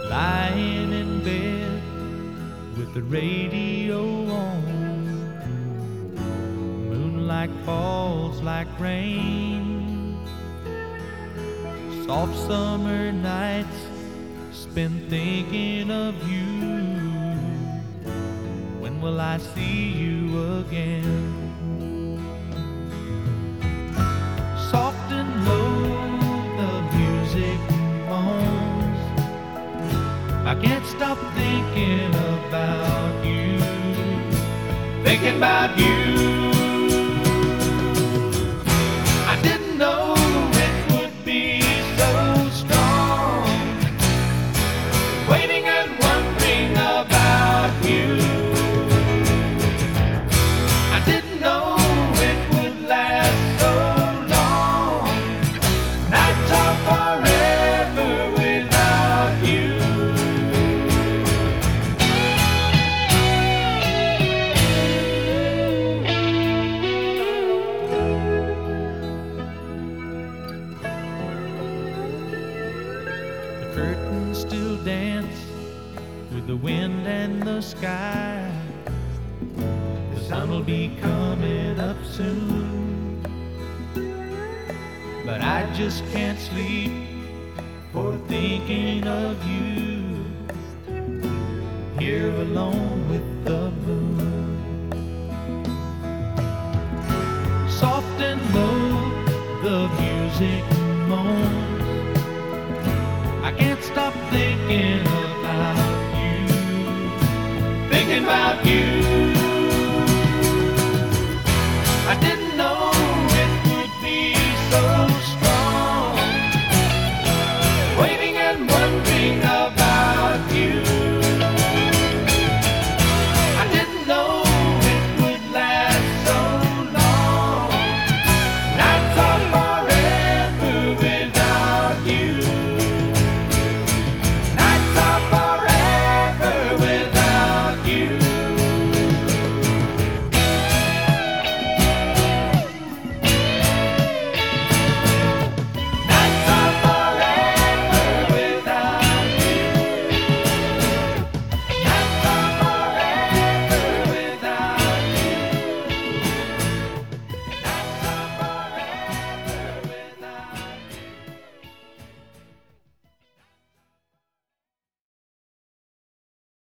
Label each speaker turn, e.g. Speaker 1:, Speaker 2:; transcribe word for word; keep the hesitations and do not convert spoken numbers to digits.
Speaker 1: lying in bed with the radio on. Moonlight falls like rain. Soft summer nights spent thinking of you. When will I see you again? Soft and low the music moans. I can't stop thinking about you, thinking about you. I didn't know it would be so strong, waiting and wondering about you. I didn't know it would last so long. Nights are forever without you. The curtains still dance with the wind and the sky. The sun will be coming up soon, but I just can't sleep for thinking of you, here alone with the moon. Soft and low the music moans. I can't stop thinking about you, thinking about you.